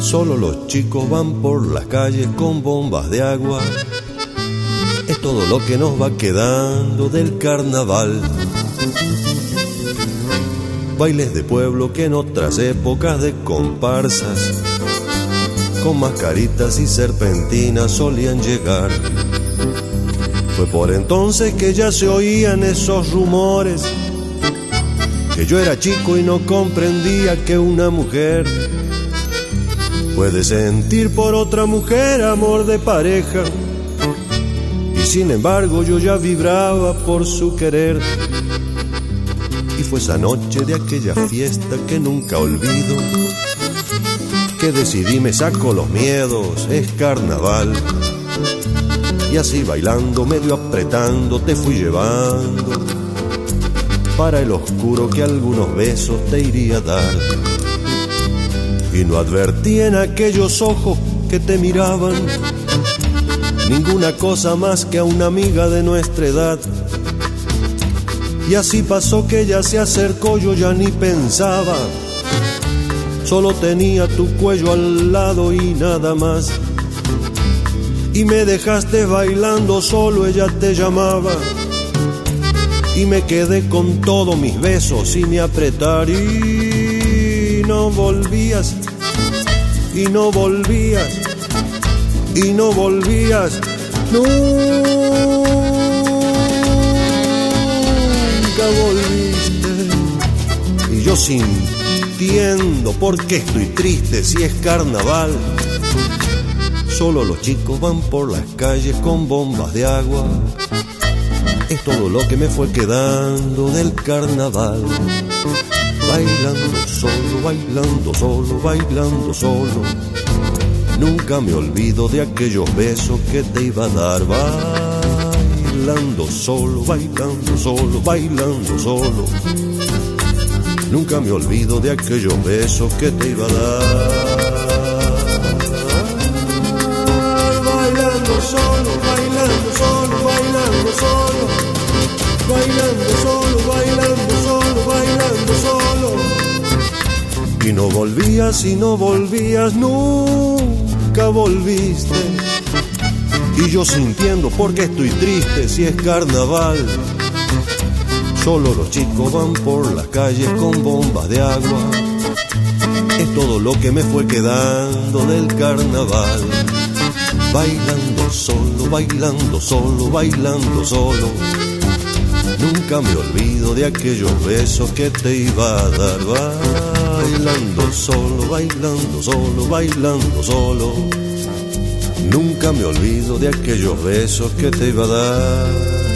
Solo los chicos van por las calles con bombas de agua. Es todo lo que nos va quedando del carnaval. Bailes de pueblo que en otras épocas de comparsas, con mascaritas y serpentinas solían llegar. Fue por entonces que ya se oían esos rumores, que yo era chico y no comprendía que una mujer puede sentir por otra mujer amor de pareja. Y sin embargo yo ya vibraba por su querer. Y fue esa noche de aquella fiesta que nunca olvido, que decidí me saco los miedos, es carnaval. Y así bailando, medio apretando, te fui llevando para el oscuro que algunos besos te iría a dar. Y no advertí en aquellos ojos que te miraban ninguna cosa más que a una amiga de nuestra edad. Y así pasó que ella se acercó, yo ya ni pensaba, solo tenía tu cuello al lado y nada más. Y me dejaste bailando solo, ella te llamaba, y me quedé con todos mis besos sin me apretar. Y no volvías, y no volvías, y no volvías, nunca volviste. Y yo sintiendo por qué estoy triste si es carnaval. Solo los chicos van por las calles con bombas de agua. Es todo lo que me fue quedando del carnaval. Bailando solo, bailando solo, bailando solo. Nunca me olvido de aquellos besos que te iba a dar. Bailando solo, bailando solo, bailando solo. Nunca me olvido de aquellos besos que te iba a dar. Bailando solo, bailando solo, bailando solo. Bailando solo, bailando solo, bailando solo. Y no volvías, y no volvías, nunca volviste. Y yo sintiendo porque estoy triste si es carnaval. Solo los chicos van por las calles con bombas de agua. Es todo lo que me fue quedando del carnaval. Bailando solo, bailando solo, bailando solo. Nunca me olvido de aquellos besos que te iba a dar. Bailando solo, bailando solo, bailando solo. Nunca me olvido de aquellos besos que te iba a dar.